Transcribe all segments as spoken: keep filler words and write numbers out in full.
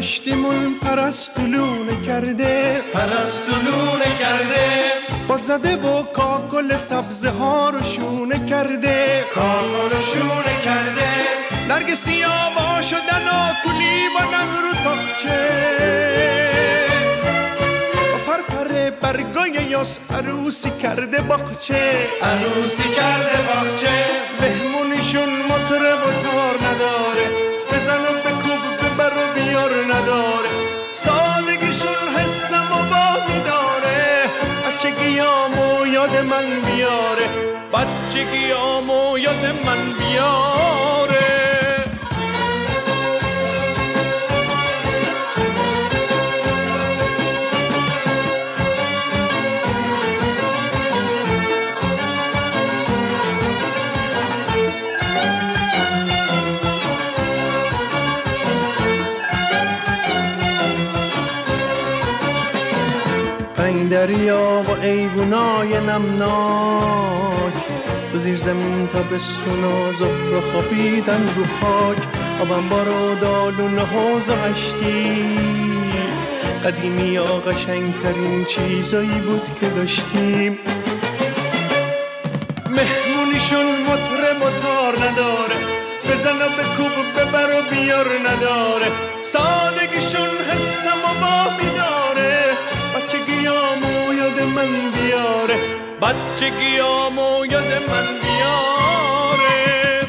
هشتیمون پرستولونه کرده پرستولونه کرده باد زده و کاکل سبزه ها رو شونه کرده کاکل شونه کرده نرگسی آوا شدن آتولی و نن رو تاقچه و پرپر برگای یاس عروسی کرده باغچه عروسی کرده باغچه مهمونیشون مطرب و تار نداره بزن و بکوب ببر و بیار نداره سادگیشون حسم و باقی داره بچگیامو یاد من بیاره بچگیامو یاد من بیاره این دریا و ایوونای نمناک تو زیر زمین تا بستون و زهر خوابیدن رو خاک آبم بارو دالونه حوز و هشتی قدیمی یا قشنگترین چیزایی بود که داشتیم مهمونیشون مطرب و تار نداره بزن و بکوب ببر و بیار نداره سادگیشون حسم و با میداره بچگیامو یاد من بیاره بچگیامو یاد من بیاره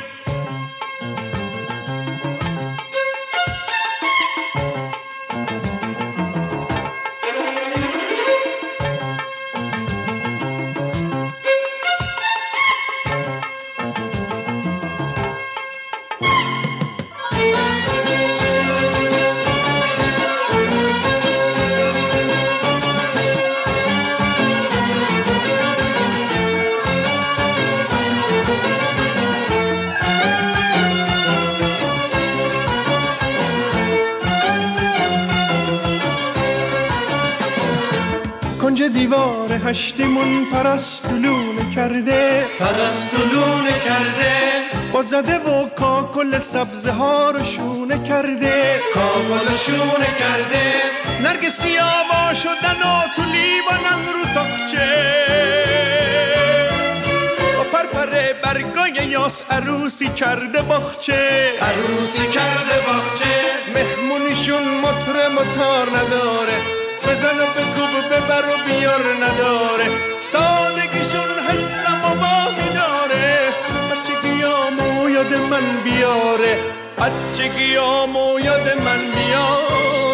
کنج دیوار هشتیمون پرستولونه کرده پرستولونه کرده باد زده و کاکل سبزه ها رو شونه کرده کاکل شونه کرده نرگسی آوا شدن آتولی و نن رو تاقچه و پرپر برگای یاس عروسی کرده باغچه عروسی کرده باغچه مهمونیشون مطرب و تار نداره بزن و بکوب ببر و بیار نداره سادگیشون حسم و با میداره بچگیامو یاد من بیاره بچگیامو یاد من بیاره